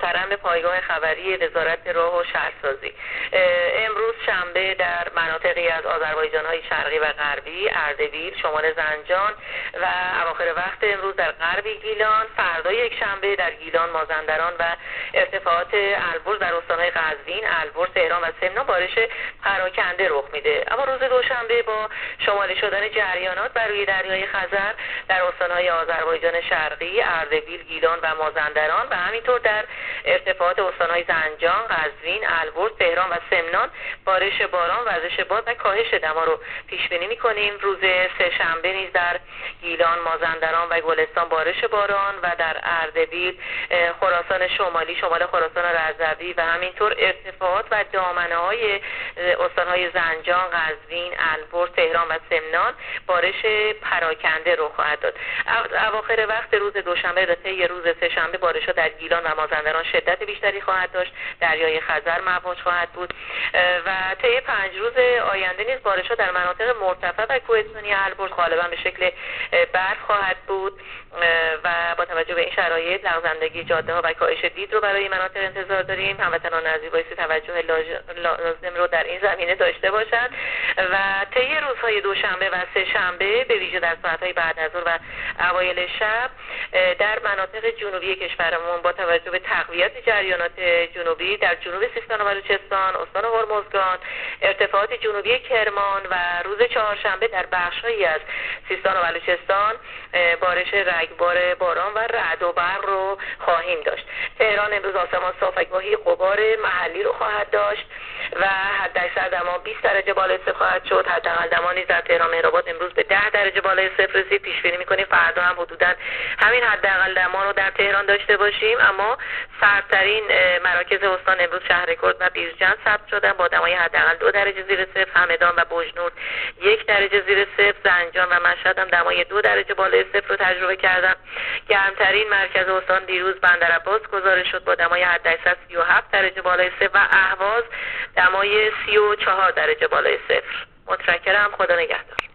ورم پایگاه خبری وزارت راه و شهرسازی. امروز شنبه در مناطقی از آذربایجان‌های شرقی و غربی، اردبیل، شمال زنجان و اواخر وقت امروز در غرب گیلان، فردا یک شنبه در گیلان، مازندران و ارتفاعات البرز در استان‌های قزوین، البرز، تهران و سمنان بارش پراکنده رخ میده. اما روز دوشنبه با شمالی شدن جریانات بر روی دریای خزر در استان‌های آذربایجان شرقی، اردبیل، گیلان و مازندران و همینطور در ارتفاعات استان‌های زنجان، قزوین، البرز، تهران و سمنان بارش باران، وزش باد و کاهش دما رو پیش بینی می‌کنیم. روز سه شنبه نیز در گیلان، مازندران و گلستان بارش باران و در اردبیل، خراسان شمالی، شمال خراسان رضوی و همینطور ارتفاعات و دامنه‌های استان‌های زنجان، قزوین، البرز، تهران و سمنان بارش پراکنده رخ خواهد داد. اواخر وقت روز دوشنبه تا طی روز سه شنبه بارش‌ها در گیلان و مازندران شدت بیشتری خواهد داشت. دریای خزر مواج خواهد بود و طی 5 روز آینده نیز بارش‌ها در مناطق مرتفع و کوهستانی البرز غالبا به شکل برف خواهد بود و با توجه به این شرایط لغزندگی جاده‌ها و کاهش دید رو برای مناطق انتظار داریم. هموطنان عزیز بایستی توجه لازم رو در این زمینه داشته باشند و طی روزهای دوشنبه و سه شنبه به ویژه در ساعت‌های بعد از ظهر و اوایل شب در مناطق جنوبی کشورمون با توجه به تقویت جریانات جنوبی در جنوب سیستان و بلوچستان، استان هرمزگان، ارتفاعات جنوبی کرمان و روز چهارشنبه در بخش‌هایی از سیستان و بلوچستان بارش رگبار باران و رعد و برق رو خواهیم داشت. تهران امروز آسمان صاف و گاهی غبار محلی رو خواهد داشت و حداکثر دما 20 درجه بالای صفر خواهد شد. حداقل دما نیز در تهران مهرآباد امروز به 10 درجه بالای صفر رسید. پیش بینی می‌کنیم فردا هم حدوداً همین حداقل دما رو در تهران داشته باشیم. اما سردترین مراکز استان امروز شهرکرد و بیرجند ثبت شدن با دمای حداقل 2 درجه زیر صفر. همدان و بوجنور 1 درجه زیر صفر. زنجان و مشهد هم دمای 2 درجه بالای صفر رو تجربه کردن. گرمترین مرکز استان دیروز بندرعباس گزارش شد با دمای حداکثر 37 درجه بالای صفر و اهواز دمای 34 درجه بالای صفر. متشکرم. خدا نگهدار.